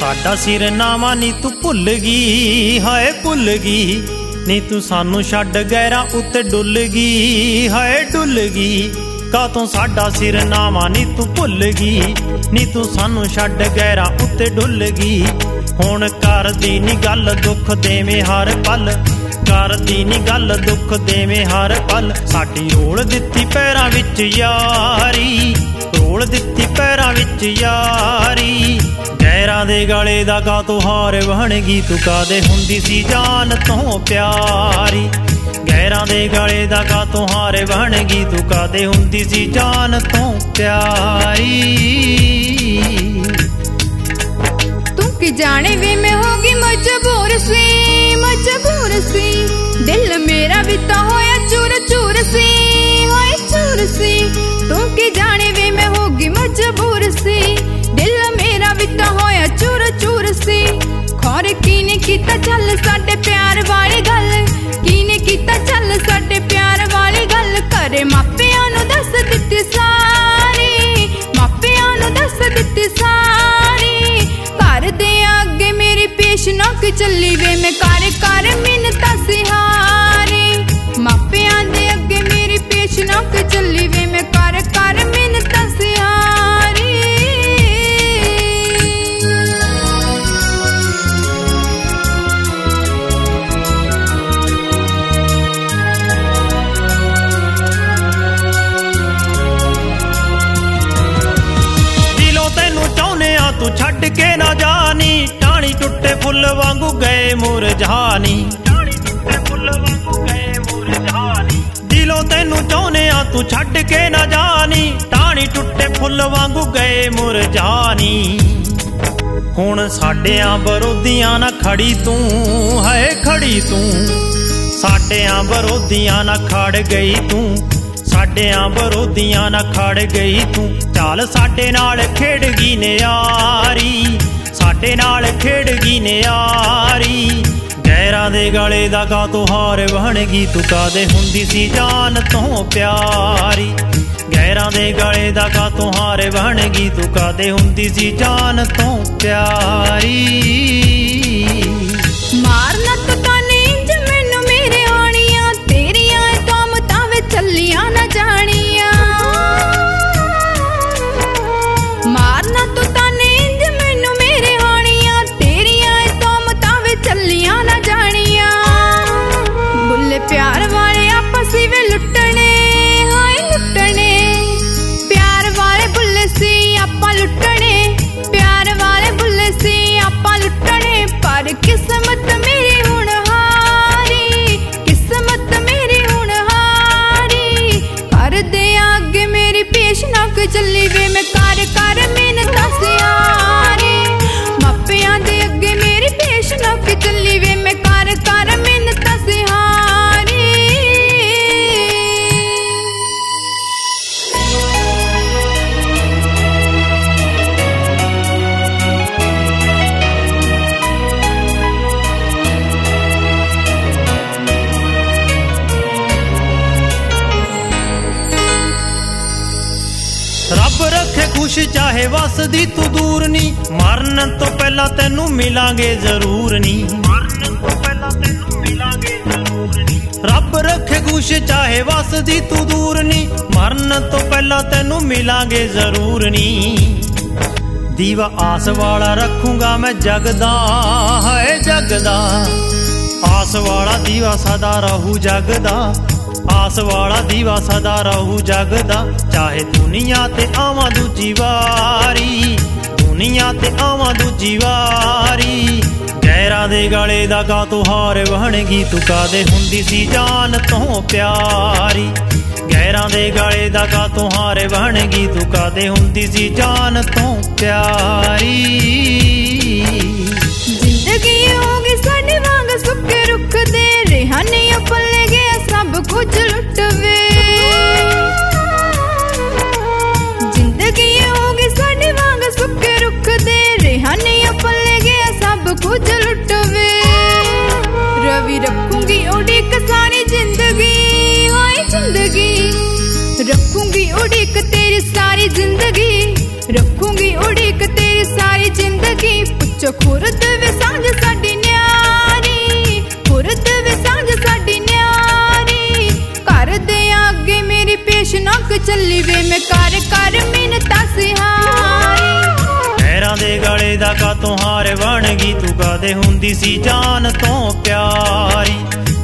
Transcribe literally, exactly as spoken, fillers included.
साडा सिरनामा नी तू भुल गई, हाय भुल गई नी तू सानू छड्ड गैरां उत्ते डुल गई, हाय डुल गई। कातों साडा सिरनामा नी तू भुल गई, नी तू सानू छड्ड गैरां उत्ते डुल गई। हुण करदी नी गल दुख देवें हर पल, करदी नी गल दुख देवें हर पल। साडी रोल दित्ती पैरां विच यारी, रोल दित्ती पैरां विच यारी। गैरां दे गले दा कातों हार बन गई, तू कादे हुंदी सी जान तों प्यारी। गैरां दे गले दा कातों हार बन गई, तू कादे हुंदी सी जान तों प्यारी। तू की जाने वे मैं होगी मजबूर सी, मजबूर सी। दिल मेरा भी तो होया चूर चूर सी, होए चूर सी। तू की जाने वे मैं होगी मजबूर सी, दिल मेरा भी तो होया चूर चूर सी। खौर कीने कीता चल साडे प्यार वाली गल, कीने कीता चल साडे प्यार वाली गल। घरे मापियां नू दस दित्ती सारी, मापियां नू दस दित्ती सारी। घर दे अगे मेरी पेश नक चली वे मैं कर कर मिन्नतां सिहारी। मापियां दे अगे मेरी पेश नक चली वे मैं कर कर मिन्नतां सिहारी। तू छड्ड के ना जानी, टाणी टुटे फुल वांगू गए मुरझानी, टाणी टुटे फुल वांगू गए मुरझानी। दिलों तेनू चाहुने आ तू छड्ड के ना जानी, टाणी टुटे फुल वांगू गए मुरझानी। हुण साडियां विरोधियां ना खड़ी तू, है खड़ी तू। साडियां विरोधियां ना खड़ गई तू, साडियां विरोधियां ना खड़ गई तू। चाल साडे नाल खेड गई ने यारी, साडे नाल खेड गई ने यारी। गैरां दे गले दा कातों हार बन गई, तू कादे हुंदी सी जान तों प्यारी। गैरां दे गले दा कातों हार बन गई, तू कादे हुंदी सी जान तों प्यारी। मारना तो ताने इंज मैनू मेरे आनियां, तेरियां तोमतां वे चलियां ना जानियां। मारना तो ताने इंज मैनू मेरे आनियां, तेरियां तोमतां वे चलियां ना जानियां। बुल्ले प्यार वाले आपस वे लुटने, हाय लुटने। प्यार वाले बुल्ले सी आपां लुटने, प्यार वाले बुल्ले सी आपां लुटने। पर किस्मत मेरी हुण हारी, किस्मत मेरी हुण हारी। कर दे अगे मेरी पेश नक चली वे मैं कर कर मिन्नतां सिहारी। मापियां दे अगे मेरी पेश नक चली वे मैं कर कर मिन्नतां सिहारी। रब रखे खुश चाहे वसदी तू दूर नी, मरन तो पहला तेनू मिलांगे जरूर नी, मरन तो पहला तेनू मिलांगे जरूर नी। रब रखे खुश चाहे वसदी तू दूर नी, मरन तो पहला तेनू मिलांगे जरूर नी। दीवा आस वाला रखूंगा मैं जगदा, है जगदा। आस वाला दीवा सदा रहू जगदा, आस वाला दीवा सदा रहू जगदा। चाहे दुनिया ते आवां दूजी वारी, दुनिया ते आवां दूजी वारी। गैरां दे गले दा कातों हार बन गई, तू कादे हुंदी सी जान तों प्यारी। गैरां दे गले दा कातों हार बन गई, तू कादे हुंदी सी जान तों प्यारी। जिंदगी होगी साडे वांग सुक्के रुख दे, रेहा नहीं पल्ले गया सब कुछ लुट वे। जिंदगी होगी साडे वांग सुक्के रुख दे, रेहा नहीं पल्ले गया सब कुछ लुट वे। रवि रखूंगी उड़ीक सारी जिंदगी, हाय जिंदगी। रखूंगी उड़ीक तेरी सारी जिंदगी, रखूंगी उड़ीक तेरी सारी जिंदगी। ਵਿੱਚੋਂ ਖੁਰਦ ਵੇ ਸਾਂਝ ਸਾਡੀ ਨਿਆਰੀ, ਖੁਰਦ ਵੇ ਸਾਂਝ ਸਾਡੀ ਨਿਆਰੀ। ਘਰ ਦੇ ਅੱਗੇ ਮੇਰੀ ਪੇਸ਼ ਨੱਕ ਚੱਲੀ ਵੇ ਮੈਂ ਕਰ ਕਰ ਮਿੰਨਤਾਂ ਸਿਹਾਰੀ। ਪੈਰਾਂ ਦੇ ਗਲੇ ਦਾ ਕਾਤੋਂ ਹਾਰ ਬਣ ਗਈ ਤੂੰ, ਕਾਦੇ ਹੁੰਦੀ ਸੀ ਜਾਨ ਤੋਂ ਪਿਆਰੀ।